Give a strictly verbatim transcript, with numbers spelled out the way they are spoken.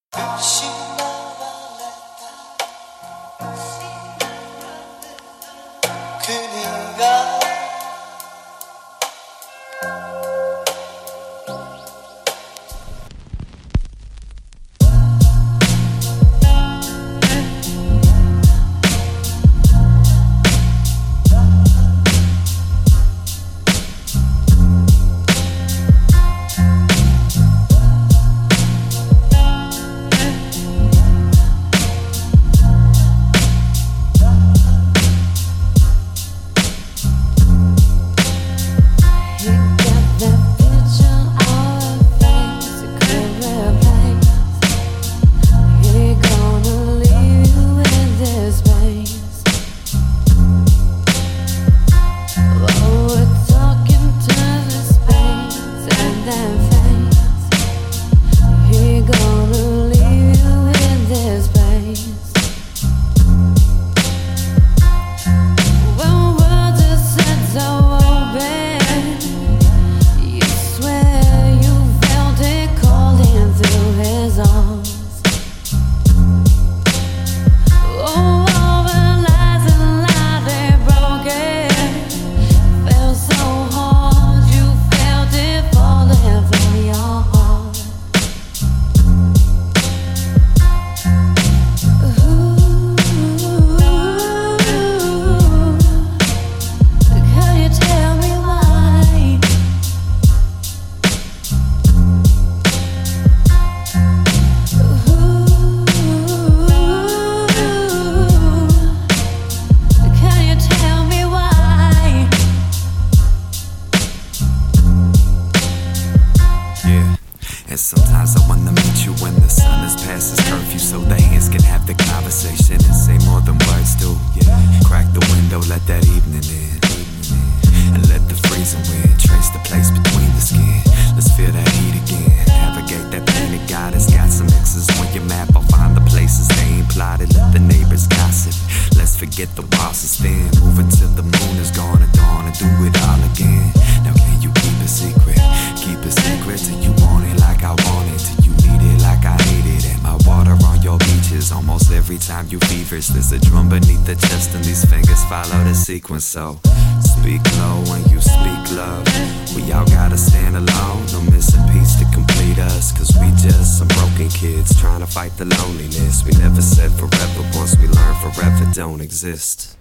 그니가 And sometimes I wanna meet you when the sun is past its curfew, so the hands can have the conversation and say more than words do. Yeah, crack the window, let that evening in, and let the freezing wind trace the place between the skin. Let's feel that heat again, navigate that painted God has got some X's on your map. I'll find the places they ain't plotted, let the neighbors gossip. Let's forget the walls is thin, move until the moon is gone at dawn and do it all again. Now can you keep it secret? Keep it secret till you want it like I want it, till you need it like I need it. And my water on your beaches almost every time you feverish. There's a drum beneath the chest and these fingers follow the sequence. So speak low when you speak love. We all gotta stand alone, no missing piece to complete us, cause we just some broken kids trying to fight the loneliness. We never said forever, once we learn forever don't exist.